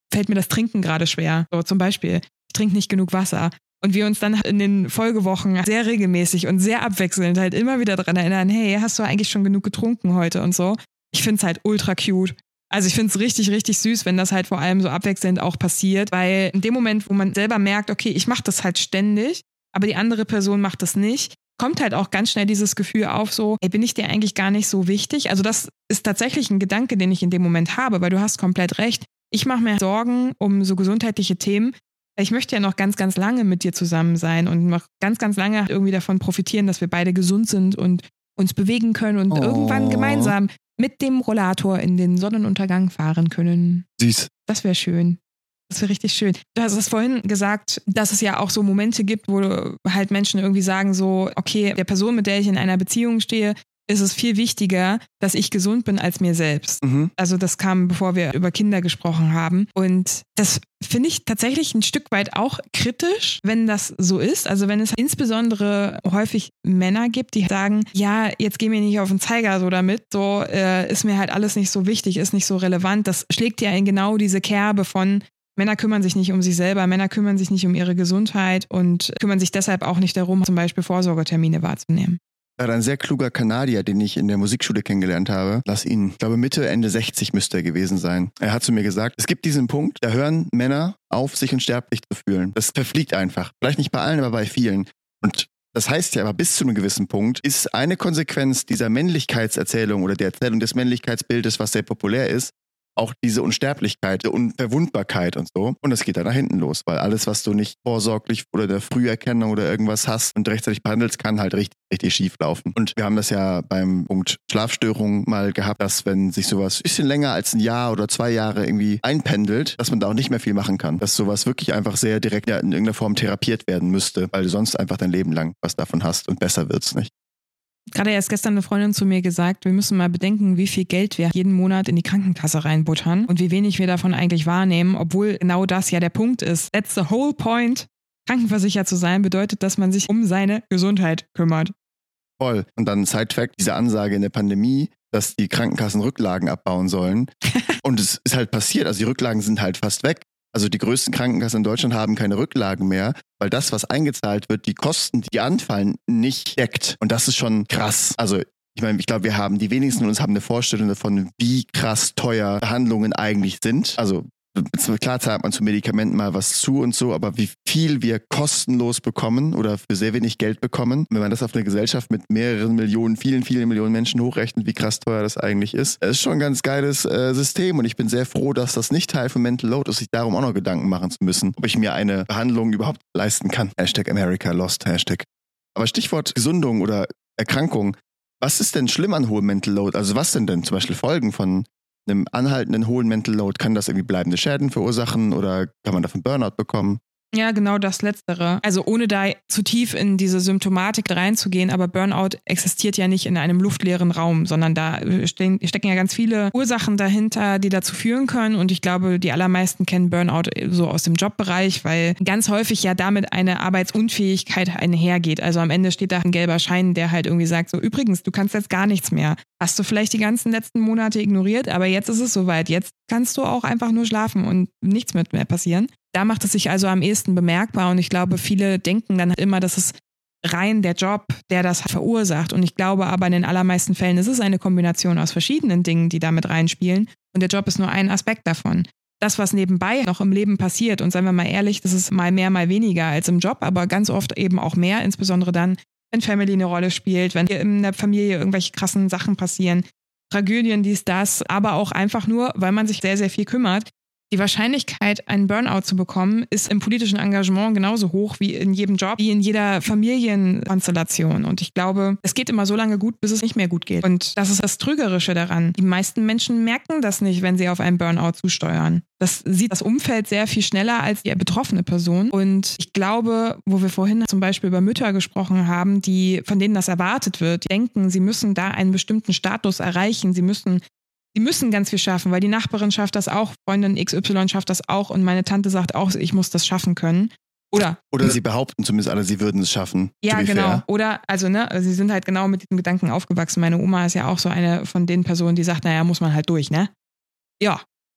fällt mir das Trinken gerade schwer. So zum Beispiel, ich trinke nicht genug Wasser. Und wir uns dann in den Folgewochen sehr regelmäßig und sehr abwechselnd halt immer wieder daran erinnern, hey, hast du eigentlich schon genug getrunken heute und so. Ich finde es halt ultra cute. Also ich finde es richtig, richtig süß, wenn das halt vor allem so abwechselnd auch passiert, weil in dem Moment, wo man selber merkt, okay, ich mache das halt ständig, aber die andere Person macht das nicht, kommt halt auch ganz schnell dieses Gefühl auf, so, ey, bin ich dir eigentlich gar nicht so wichtig? Also das ist tatsächlich ein Gedanke, den ich in dem Moment habe, weil du hast komplett recht. Ich mache mir Sorgen um so gesundheitliche Themen. Ich möchte ja noch ganz, ganz lange mit dir zusammen sein und noch ganz, ganz lange irgendwie davon profitieren, dass wir beide gesund sind und uns bewegen können und oh. irgendwann gemeinsam mit dem Rollator in den Sonnenuntergang fahren können. Süß. Das wäre schön. Das wäre richtig schön. Du hast es vorhin gesagt, dass es ja auch so Momente gibt, wo halt Menschen irgendwie sagen so, okay, der Person, mit der ich in einer Beziehung stehe, ist es viel wichtiger, dass ich gesund bin als mir selbst. Mhm. Also das kam, bevor wir über Kinder gesprochen haben. Und das finde ich tatsächlich ein Stück weit auch kritisch, wenn das so ist. Also wenn es insbesondere häufig Männer gibt, die sagen, ja, jetzt geh mir nicht auf den Zeiger so damit, so äh, ist mir halt alles nicht so wichtig, ist nicht so relevant. Das schlägt ja in genau diese Kerbe von Männer kümmern sich nicht um sich selber, Männer kümmern sich nicht um ihre Gesundheit und kümmern sich deshalb auch nicht darum, zum Beispiel Vorsorgetermine wahrzunehmen. Ein sehr kluger Kanadier, den ich in der Musikschule kennengelernt habe. Lass ihn, ich glaube Mitte, Ende sechzig müsste er gewesen sein. Er hat zu mir gesagt, es gibt diesen Punkt, da hören Männer auf, sich unsterblich zu fühlen. Das verfliegt einfach. Vielleicht nicht bei allen, aber bei vielen. Und das heißt ja aber, bis zu einem gewissen Punkt ist eine Konsequenz dieser Männlichkeitserzählung oder der Erzählung des Männlichkeitsbildes, was sehr populär ist, auch diese Unsterblichkeit, die Unverwundbarkeit und so. Und das geht dann nach hinten los, weil alles, was du nicht vorsorglich oder der Früherkennung oder irgendwas hast und rechtzeitig behandelst, kann halt richtig, richtig schief laufen. Und wir haben das ja beim Punkt Schlafstörung mal gehabt, dass wenn sich sowas ein bisschen länger als ein Jahr oder zwei Jahre irgendwie einpendelt, dass man da auch nicht mehr viel machen kann. Dass sowas wirklich einfach sehr direkt ja, in irgendeiner Form therapiert werden müsste, weil du sonst einfach dein Leben lang was davon hast und besser wird's nicht. Gerade erst gestern eine Freundin zu mir gesagt, wir müssen mal bedenken, wie viel Geld wir jeden Monat in die Krankenkasse reinbuttern und wie wenig wir davon eigentlich wahrnehmen, obwohl genau das ja der Punkt ist. That's the whole point. Krankenversichert zu sein bedeutet, dass man sich um seine Gesundheit kümmert. Voll. Und dann Side-Fact, diese Ansage in der Pandemie, dass die Krankenkassen Rücklagen abbauen sollen. Und es ist halt passiert, also die Rücklagen sind halt fast weg. Also die größten Krankenkassen in Deutschland haben keine Rücklagen mehr, weil das, was eingezahlt wird, die Kosten, die anfallen, nicht deckt. Und das ist schon krass. Also ich meine, ich glaube, wir haben, die wenigsten von uns haben eine Vorstellung davon, wie krass teuer Behandlungen eigentlich sind. Also klar zahlt man zu Medikamenten mal was zu und so, aber wie viel wir kostenlos bekommen oder für sehr wenig Geld bekommen, wenn man das auf eine Gesellschaft mit mehreren Millionen, vielen, vielen Millionen Menschen hochrechnet, wie krass teuer das eigentlich ist. Es ist schon ein ganz geiles äh, System und ich bin sehr froh, dass das nicht Teil von Mental Load ist, sich darum auch noch Gedanken machen zu müssen, ob ich mir eine Behandlung überhaupt leisten kann. Hashtag America Lost, Hashtag. Aber Stichwort Gesundung oder Erkrankung. Was ist denn schlimm an hohem Mental Load? Also was sind denn zum Beispiel Folgen von einem anhaltenden hohen Mental Load? Kann das irgendwie bleibende Schäden verursachen oder kann man davon Burnout bekommen? Ja, genau das Letztere. Also ohne da zu tief in diese Symptomatik reinzugehen, aber Burnout existiert ja nicht in einem luftleeren Raum, sondern da stecken ja ganz viele Ursachen dahinter, die dazu führen können. Und ich glaube, die allermeisten kennen Burnout so aus dem Jobbereich, weil ganz häufig ja damit eine Arbeitsunfähigkeit einhergeht. Also am Ende steht da ein gelber Schein, der halt irgendwie sagt, so übrigens, du kannst jetzt gar nichts mehr. Hast du vielleicht die ganzen letzten Monate ignoriert, aber jetzt ist es soweit. Jetzt kannst du auch einfach nur schlafen und nichts mit mehr passieren. Da macht es sich also am ehesten bemerkbar und ich glaube, viele denken dann immer, dass es rein der Job, der das verursacht. Und ich glaube aber in den allermeisten Fällen ist es eine Kombination aus verschiedenen Dingen, die damit reinspielen und der Job ist nur ein Aspekt davon. Das, was nebenbei noch im Leben passiert und seien wir mal ehrlich, das ist mal mehr, mal weniger als im Job, aber ganz oft eben auch mehr, insbesondere dann, wenn Family eine Rolle spielt, wenn hier in der Familie irgendwelche krassen Sachen passieren, Tragödien, dies, das, aber auch einfach nur, weil man sich sehr, sehr viel kümmert. Die Wahrscheinlichkeit, einen Burnout zu bekommen, ist im politischen Engagement genauso hoch wie in jedem Job, wie in jeder Familienkonstellation. Und ich glaube, es geht immer so lange gut, bis es nicht mehr gut geht. Und das ist das Trügerische daran. Die meisten Menschen merken das nicht, wenn sie auf einen Burnout zusteuern. Das sieht das Umfeld sehr viel schneller als die betroffene Person. Und ich glaube, wo wir vorhin zum Beispiel über Mütter gesprochen haben, die, von denen das erwartet wird, die denken, sie müssen da einen bestimmten Status erreichen, sie müssen Die müssen ganz viel schaffen, weil die Nachbarin schafft das auch, Freundin X Y schafft das auch und meine Tante sagt auch, ich muss das schaffen können. Oder Oder sie behaupten zumindest alle, sie würden es schaffen. Ja, genau. Fair. Oder, also, ne, sie sind halt genau mit diesem Gedanken aufgewachsen. Meine Oma ist ja auch so eine von den Personen, die sagt, naja, muss man halt durch, ne? Ja,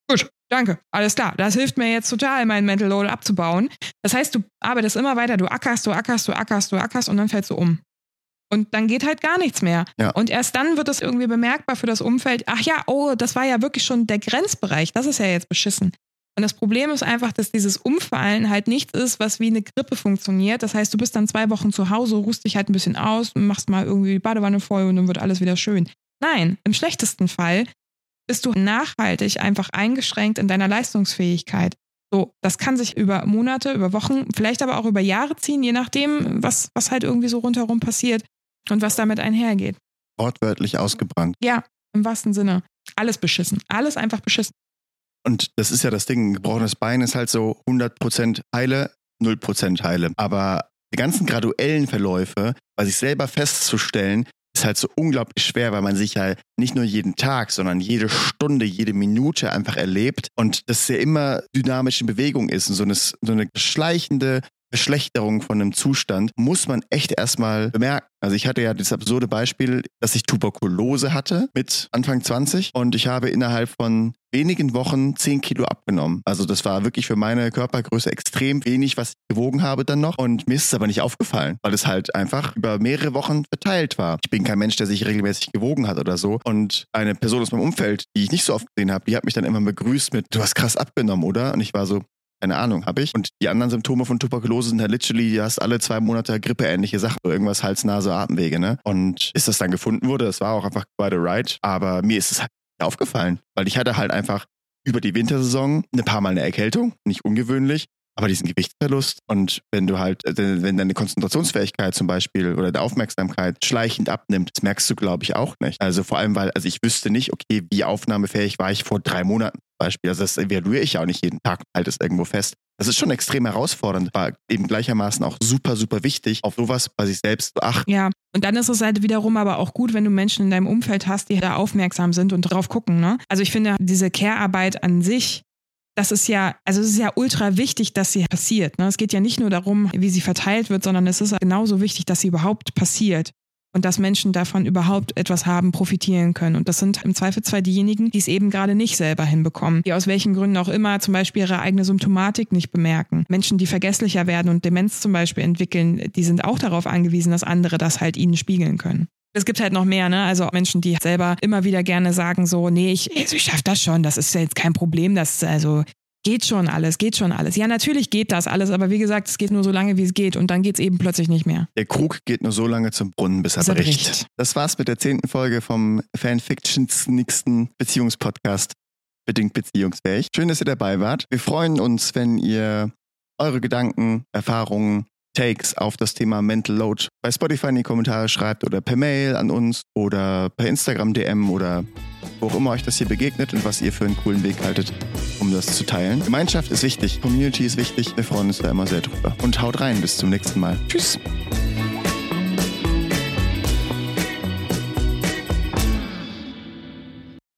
Gut, danke, alles klar. Das hilft mir jetzt total, meinen Mental Load abzubauen. Das heißt, du arbeitest immer weiter, du ackerst, du ackerst, du ackerst, du ackerst und dann fällst du um. Und dann geht halt gar nichts mehr. Ja. Und erst dann wird es irgendwie bemerkbar für das Umfeld, ach ja, oh, das war ja wirklich schon der Grenzbereich, das ist ja jetzt beschissen. Und das Problem ist einfach, dass dieses Umfallen halt nichts ist, was wie eine Grippe funktioniert. Das heißt, du bist dann zwei Wochen zu Hause, ruhst dich halt ein bisschen aus, machst mal irgendwie die Badewanne voll und dann wird alles wieder schön. Nein, im schlechtesten Fall bist du nachhaltig einfach eingeschränkt in deiner Leistungsfähigkeit. So, das kann sich über Monate, über Wochen, vielleicht aber auch über Jahre ziehen, je nachdem, was, was halt irgendwie so rundherum passiert und was damit einhergeht. Wortwörtlich ausgebrannt. Ja, im wahrsten Sinne. Alles beschissen. Alles einfach beschissen. Und das ist ja das Ding, ein gebrochenes Bein ist halt so hundert Prozent heile, null Prozent heile. Aber die ganzen graduellen Verläufe, bei sich selber festzustellen, ist halt so unglaublich schwer, weil man sich ja nicht nur jeden Tag, sondern jede Stunde, jede Minute einfach erlebt und das ja immer dynamisch in Bewegung ist und so eine, so eine schleichende Verschlechterung von einem Zustand muss man echt erstmal bemerken. Also ich hatte ja das absurde Beispiel, dass ich Tuberkulose hatte mit Anfang zwanzig und ich habe innerhalb von wenigen Wochen zehn Kilo abgenommen. Also das war wirklich für meine Körpergröße extrem wenig, was ich gewogen habe dann noch. Und mir ist es aber nicht aufgefallen, weil es halt einfach über mehrere Wochen verteilt war. Ich bin kein Mensch, der sich regelmäßig gewogen hat oder so. Und eine Person aus meinem Umfeld, die ich nicht so oft gesehen habe, die hat mich dann immer begrüßt mit, du hast krass abgenommen, oder? Und ich war so, keine Ahnung, habe ich. Und die anderen Symptome von Tuberkulose sind halt literally, du hast alle zwei Monate grippeähnliche Sachen, irgendwas Hals, Nase, Atemwege, ne? Und bis das dann gefunden wurde, das war auch einfach quite a ride, aber mir ist es halt nicht aufgefallen, weil ich hatte halt einfach über die Wintersaison ein paar Mal eine Erkältung, nicht ungewöhnlich, aber diesen Gewichtsverlust und wenn du halt, wenn deine Konzentrationsfähigkeit zum Beispiel oder der Aufmerksamkeit schleichend abnimmt, das merkst du, glaube ich, auch nicht. Also vor allem, weil, also ich wüsste nicht, okay, wie aufnahmefähig war ich vor drei Monaten zum Beispiel. Also das evaluiere ich ja auch nicht jeden Tag und halte es irgendwo fest. Das ist schon extrem herausfordernd, aber eben gleichermaßen auch super, super wichtig, auf sowas bei sich selbst zu achten. Ja, und dann ist es halt wiederum aber auch gut, wenn du Menschen in deinem Umfeld hast, die da aufmerksam sind und drauf gucken, ne? Also ich finde, diese Care-Arbeit an sich, das ist ja, also es ist ja ultra wichtig, dass sie passiert, ne? Es geht ja nicht nur darum, wie sie verteilt wird, sondern es ist genauso wichtig, dass sie überhaupt passiert. Und dass Menschen davon überhaupt etwas haben, profitieren können. Und das sind im Zweifelsfall diejenigen, die es eben gerade nicht selber hinbekommen, die aus welchen Gründen auch immer zum Beispiel ihre eigene Symptomatik nicht bemerken. Menschen, die vergesslicher werden und Demenz zum Beispiel entwickeln, die sind auch darauf angewiesen, dass andere das halt ihnen spiegeln können. Es gibt halt noch mehr, ne? Also Menschen, die selber immer wieder gerne sagen so, nee, ich, also ich schaff das schon, das ist ja jetzt kein Problem, das also geht schon alles, geht schon alles. Ja, natürlich geht das alles, aber wie gesagt, es geht nur so lange, wie es geht und dann geht es eben plötzlich nicht mehr. Der Krug geht nur so lange zum Brunnen, bis er bricht. bricht. Das war's mit der zehnten Folge vom Fanfictionsnigsten Beziehungspodcast Bedingt Beziehungsfähig. Schön, dass ihr dabei wart. Wir freuen uns, wenn ihr eure Gedanken, Erfahrungen, Takes auf das Thema Mental Load bei Spotify in die Kommentare schreibt oder per Mail an uns oder per Instagram D M oder wo auch immer euch das hier begegnet und was ihr für einen coolen Weg haltet, um das zu teilen. Gemeinschaft ist wichtig, Community ist wichtig, wir freuen uns da immer sehr drüber. Und haut rein, bis zum nächsten Mal. Tschüss!